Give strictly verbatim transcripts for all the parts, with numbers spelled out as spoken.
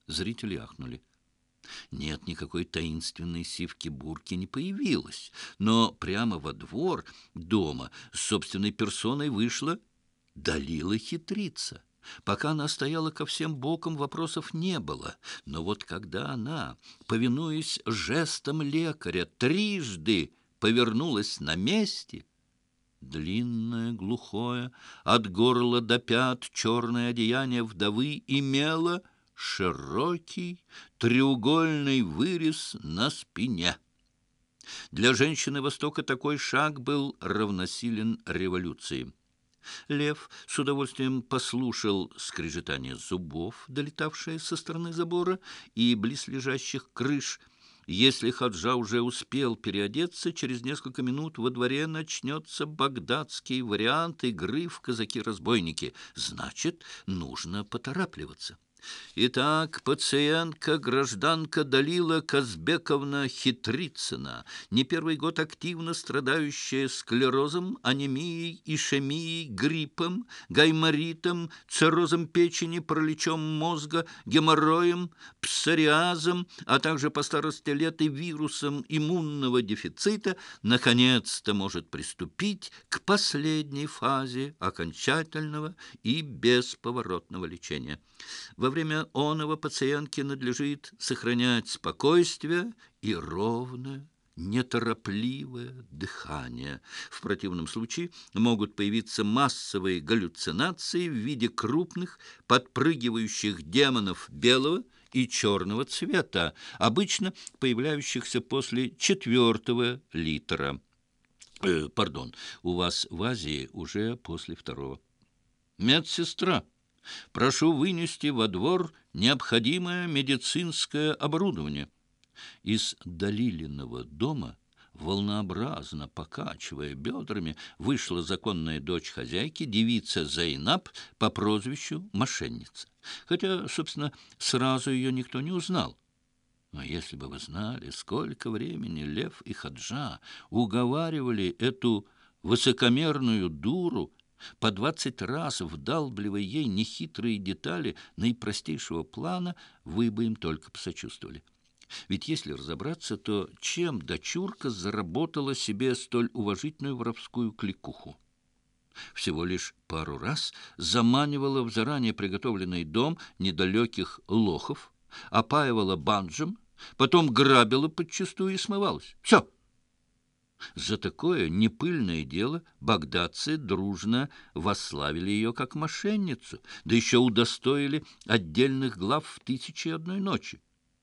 Зрители ахнули. Нет, никакой таинственной сивки-бурки не появилось, но прямо во двор дома с собственной персоной вышла Далила Хитрица. Пока она стояла ко всем бокам, вопросов не было. Но вот когда она, повинуясь жестам лекаря, трижды повернулась на месте, длинное, глухое, от горла до пят черное одеяние вдовы имело широкий треугольный вырез на спине. Для женщины Востока такой шаг был равносилен революции. Лев с удовольствием послушал скрежетание зубов, долетавшее со стороны забора и близлежащих крыш. Если Хаджа уже успел переодеться, через несколько минут во дворе начнется багдадский вариант игры в казаки-разбойники. Значит, нужно поторапливаться. Итак, пациентка, гражданка Далила Казбековна Хитрицына, не первый год активно страдающая склерозом, анемией, ишемией, гриппом, гайморитом, циррозом печени, параличом мозга, геморроем, псориазом, а также по старости лет и вирусом иммунного дефицита, наконец-то может приступить к последней фазе окончательного и бесповоротного лечения. Во время оного пациентке надлежит сохранять спокойствие и ровное, неторопливое дыхание. В противном случае могут появиться массовые галлюцинации в виде крупных, подпрыгивающих демонов белого и черного цвета, обычно появляющихся после четвертого литра. Э, пардон, у вас в Азии уже после второго. Медсестра, прошу вынести во двор необходимое медицинское оборудование. Из Далилиного дома, волнообразно покачивая бедрами, вышла законная дочь хозяйки, девица Зайнаб по прозвищу Мошенница. Хотя, собственно, сразу ее никто не узнал. Но если бы вы знали, сколько времени Лев и Хаджа уговаривали эту высокомерную дуру, по двадцать раз вдалбливая ей нехитрые детали наипростейшего плана, вы бы им только посочувствовали. Ведь если разобраться, то чем дочурка заработала себе столь уважительную воровскую кликуху? Всего лишь пару раз заманивала в заранее приготовленный дом недалеких лохов, опаивала банджем, потом грабила подчистую и смывалась. Все. За такое непыльное дело багдадцы дружно восславили ее как мошенницу, да еще удостоили отдельных глав в «Тысяче и одной ночи».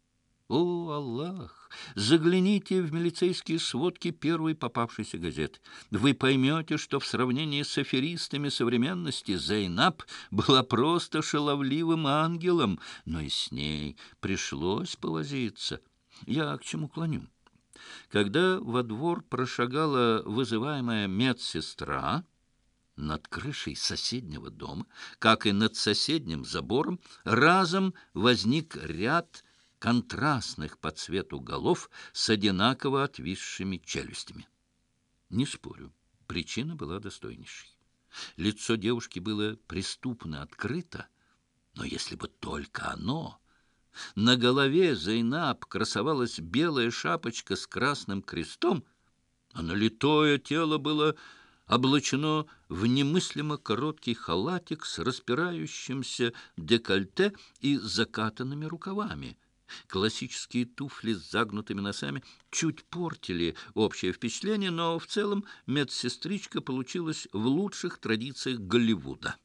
О, Аллах! Загляните в милицейские сводки первой попавшейся газеты. Вы поймете, что в сравнении с аферистами современности Зайнаб была просто шаловливым ангелом, но и с ней пришлось повозиться. Я к чему клоню? Когда во двор прошагала вызываемая медсестра, над крышей соседнего дома, как и над соседним забором, разом возник ряд контрастных по цвету голов с одинаково отвисшими челюстями. Не спорю, причина была достойнейшей. Лицо девушки было преступно открыто, но если бы только оно... На голове Зайнаб красовалась белая шапочка с красным крестом, а налитое тело было облачено в немыслимо короткий халатик с распирающимся декольте и закатанными рукавами. Классические туфли с загнутыми носами чуть портили общее впечатление, но в целом медсестричка получилась в лучших традициях Голливуда.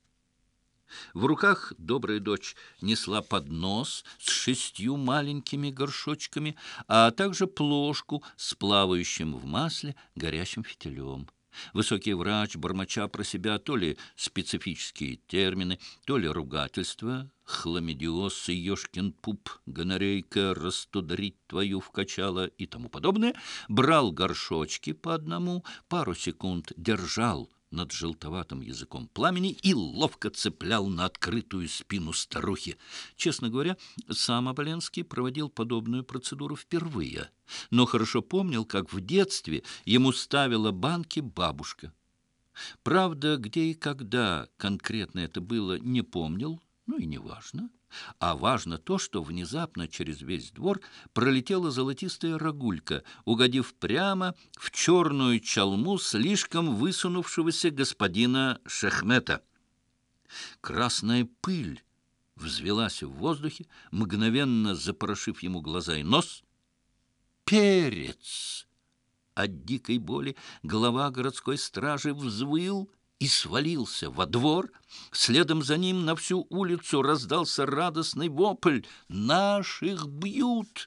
В руках добрая дочь несла поднос с шестью маленькими горшочками, а также плошку с плавающим в масле горящим фитилем. Высокий врач, бормоча про себя то ли специфические термины, то ли ругательства, хламидиоз, ешкин пуп, гонорейка, растудрить твою вкачала и тому подобное, брал горшочки по одному, пару секунд держал над желтоватым языком пламени и ловко цеплял на открытую спину старухи. Честно говоря, сам Оболенский проводил подобную процедуру впервые, но хорошо помнил, как в детстве ему ставила банки бабушка. Правда, где и когда конкретно это было, не помнил, ну и не важно. А важно то, что внезапно через весь двор пролетела золотистая рогулька, угодив прямо в черную чалму слишком высунувшегося господина Шехмета. Красная пыль взвелась в воздухе, мгновенно запорошив ему глаза и нос. Перец! От дикой боли глава городской стражи взвыл и свалился во двор. Следом за ним на всю улицу раздался радостный вопль: «Наших бьют!»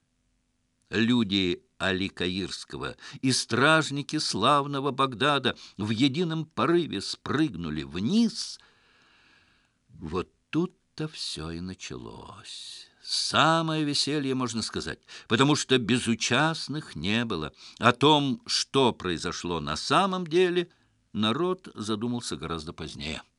Люди Али Каирского и стражники славного Багдада в едином порыве спрыгнули вниз. Вот тут-то все и началось. Самое веселье, можно сказать, потому что безучастных не было. О том, что произошло на самом деле, народ задумался гораздо позднее.